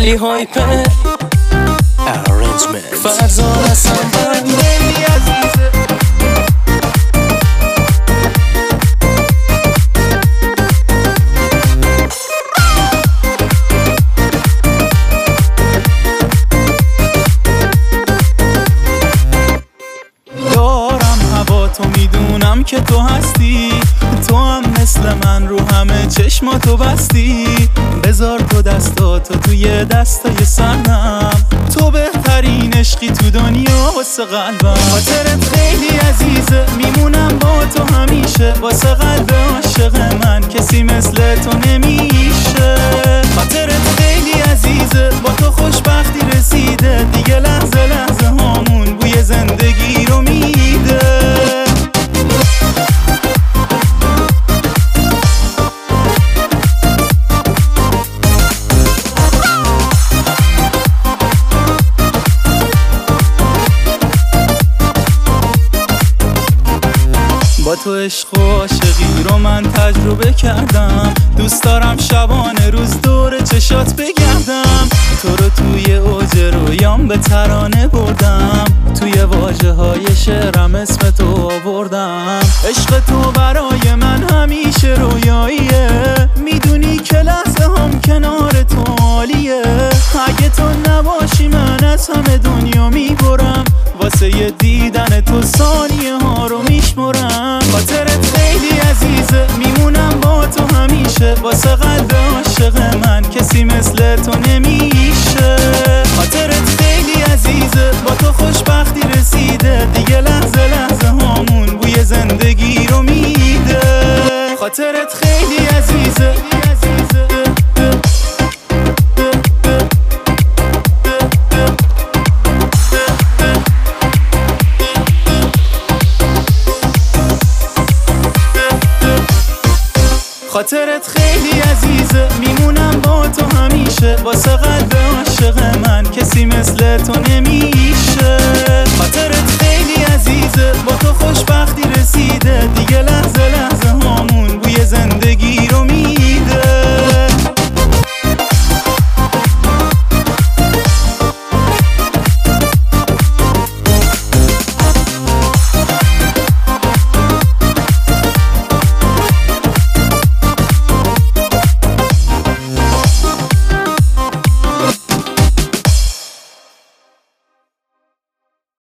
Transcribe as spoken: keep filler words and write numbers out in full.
خیلی هایپه Arrangement فرزان هستم خیلی عزیزه تو میدونم که تو هستی، تو هم مثل من رو همه چشماتو بستی. بذار تو دستاتو توی دستای سرم، تو بهترین عشقی تو دنیا واسه قلبم. خاطرت خیلی عزیزه، میمونم با تو همیشه. واسه قلب عاشق من کسی مثل تو نمیشه. خاطرت خیلی عزیزه، با تو خوشبختی رسیده. دیگه لحظه لحظه هامون بوی زندگی رو میده. با تو عشق و عاشقی رو من تجربه کردم. دوست دارم شبانه روز دور چشات بگردم. تو رو توی اوج رویام به ترانه بردم. توی واژه های شعرم اسم تو آوردم. عشق تو برای من همیشه رویاییه. میدونی که لحظه هم کنار تو عالیه. اگه تو نباشی من از همه دنیا میبرم. واسه یه دیدن تو ثانیه ها رو میشمرم. خاطرت خیلی عزیزه، میمونم با تو همیشه. واسه قلب عاشق من کسی مثل تو نمیشه. خاطرت خیلی عزیزه، با تو خوشبختی رسیده. دیگه لحظه لحظه هامون بوی زندگی رو میده. خاطرت خیلی عزیزه. خاطرت خیلی عزیزه، میمونم با تو همیشه. واسه قلب عاشق من کسی مثل تو نمیشه. خاطرت خیلی عزیزه، با تو خوشبختی رسیده.